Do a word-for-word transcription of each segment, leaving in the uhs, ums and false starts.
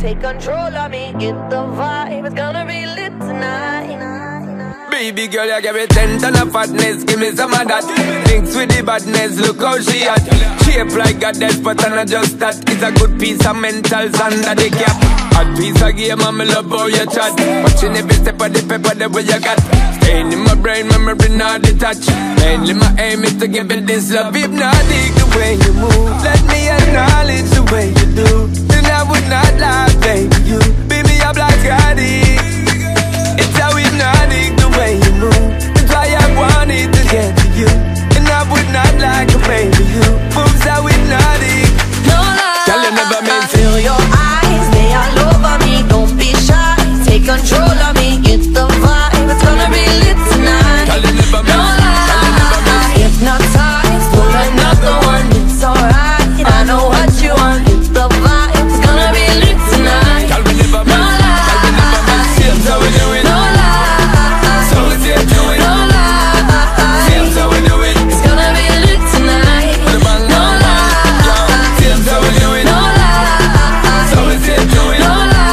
take control of me. Get the vibe, it's gonna be lit tonight. Baby girl, you give me ten ton of fatness, give me some of that. Mix with the badness, look how she at. Shape like a death, but I'm not just that. It's a good piece of mentals under the cap. Hot piece of game, I'm love how you chat. Watching every step of the pepper, the way you got. Staying in my brain, memory not detached. Mainly my aim is to give it this love. Hypnotic the way you move, let me acknowledge the way you do. Then I would not lie, baby, you beat me up like addict. It's how hypnotic the way you move. That's why I wanted to get to you. And I would not like a baby you. Moves how hypnotic. No lie, Girl, you never meant to. feel your eyes, they all over me. Don't be shy, take control of me. Get the vibe, it's gonna be lit tonight. Girl, you never No meant. Girl, you never meant. lie, hypnotized, pull another one. It's alright, I know what you want. Get the vibe, it's gonna be lit tonight. Girl, we never No meant. Girl, we never meant. Seems how we do it. No lie, So we say do it. no lie, Seems how we do it. it's gonna be lit tonight. With a bang, No bang, bang. Yo, lie, seems how we do it. no lie, So we say do it. no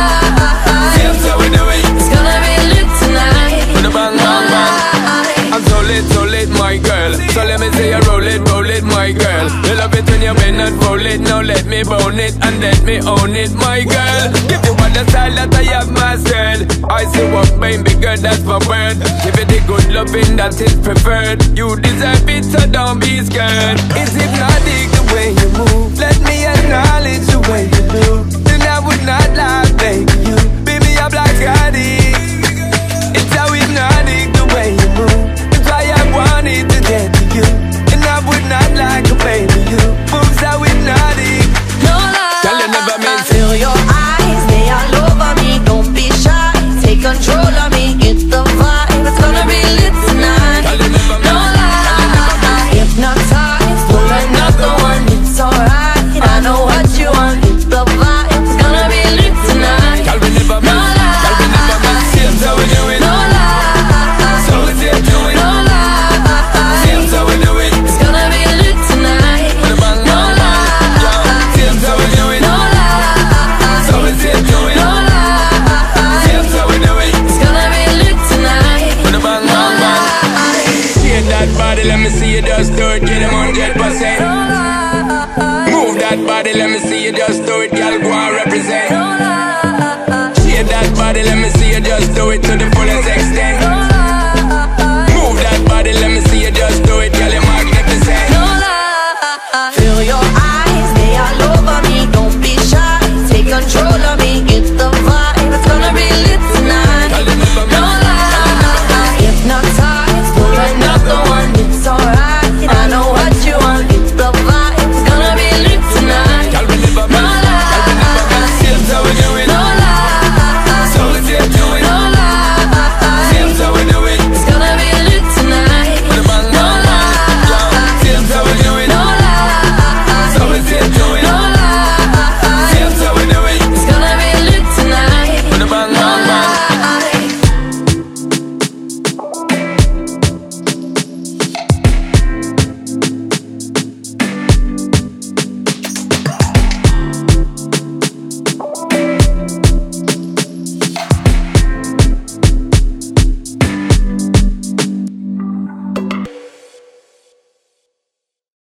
lie, Seems how we do it. it's gonna be lit tonight. With a bang, No bang, bang. lie. I'm so lit, so lit, my girl. So let me say you roll it, roll it, my girl. You love it when you bend and roll it. Now let me bone it and let me own it, my girl. Give you all the style that I have mastered. I see what baby girl, that's my word. Give it the good loving that is preferred. You deserve it, so don't be scared. It's hypnotic the way you move. Let me acknowledge the way you do. Then I would not lie, baby, you beat me up like addict. It's how hypnotic the way you move. That's why I wanted to get to you. And I would not like a baby you. Moves how hypnotic. No lie, Girl, you never meant to. feel your eyes, they all over me. Don't be shy, take control of me. Get the vibe, it's gonna be lit tonight. Girl, you never No meant. Girl, you never meant. lie, hypnotized, pull another one. It's alright, I know what you want. Get the vibe, it's gonna be lit tonight. Girl, we never No meant. Girl, we never meant. Seems how we do it. No lie, So we say do it. no lie, Seems how we do it. it's gonna be lit tonight. With a bang, No bang, bang. Yo, lie, seems how we do it. no lie, So we say do it. no lie, Seems how we do it. it's gonna be lit tonight. With a bang, bang, bang. Shake that body, let me see you just do it. Get them one hundred percent. Move that body, let me see you just do it. Girl, go and represent. Shake that body, let me see you just do it to the fullest extent.